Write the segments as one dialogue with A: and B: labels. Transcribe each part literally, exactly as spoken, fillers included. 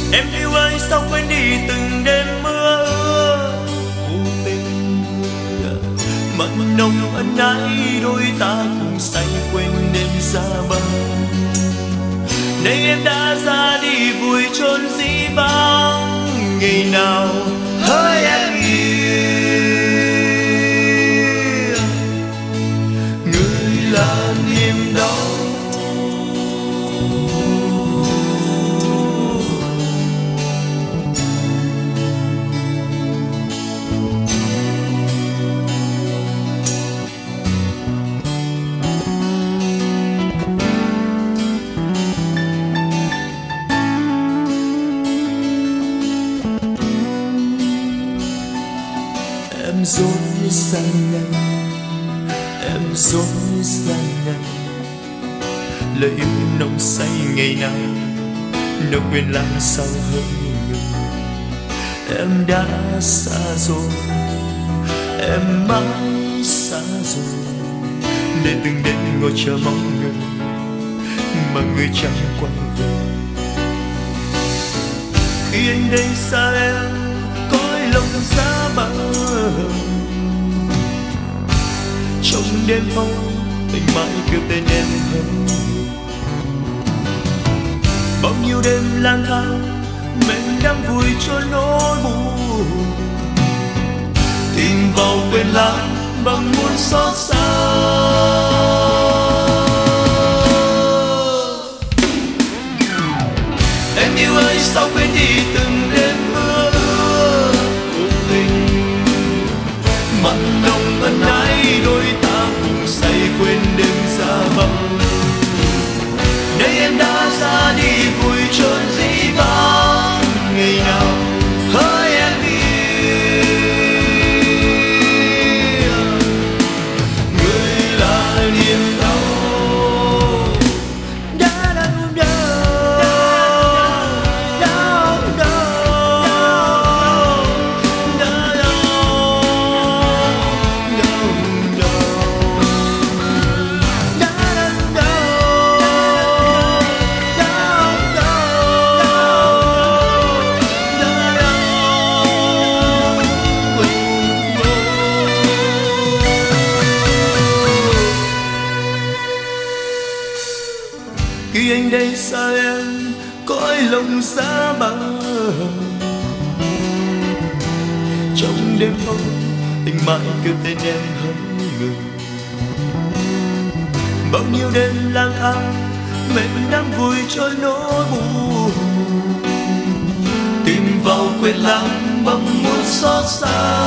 A: Em yêu ơi sao quên đi từng đêm mưa ưa vô tình, mặn nồng ân ái đôi ta cùng say quên đêm xa bờ. Nay em đã ra đi vùi chôn dĩ vãng ngày nào hỡi em yêu, người là niềm đau. Em dối gian nan, em dối gian nan, lời yêu nồng say ngày nào nó quên lãng sao hơi ngừng. Em đã xa rồi, em mãi xa rồi, để từng đêm ngồi chờ mong người mà người chẳng quay về. Khi anh đây xa em cõi lòng xa bờ, trong đêm hôm tình mãi kêu tên em hơn. Bao nhiêu đêm lang thang mình đang vùi cho nỗi buồn, tìm vào quên lãng bằng muôn xót xa. Em yêu ơi sao quên đi từng đêm mưa ưa vô tình, mặn nồng ân ái đôi ta cùng say quên đêm xa băng. Nay em đã ra đi vùi chôn dĩ vãng ngày nào hỡi em yêu, người là niềm đau. Khi anh đây xa em cõi lòng xa bờ, trong đêm hôm tình mãi kêu tên em hỡi người. Bao nhiêu đêm lang thang mình đang vùi cho nỗi buồn, tìm vào quên lãng bằng muôn xót xa.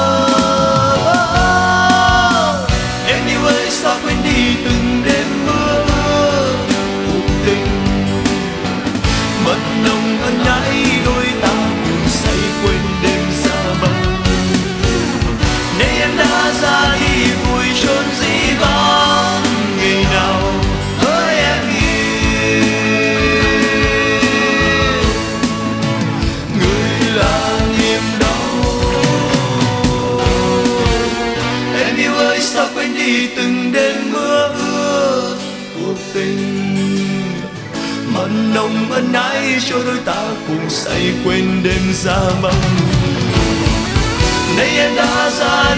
A: Em yêu ơi sao quên đi từng đêm mưa tình, mặn nồng ân ái đôi ta cùng say quên đêm xa băng. Nay em đã ra đi vùi chôn dĩ vãng ngày nào hỡi em yêu, người là niềm đau. Em yêu ơi sao quên đi từng đêm mưa ưa cuộc tình, mặn nồng ân ái cho đôi ta cùng say quên đêm xa băng. Nay em đã ra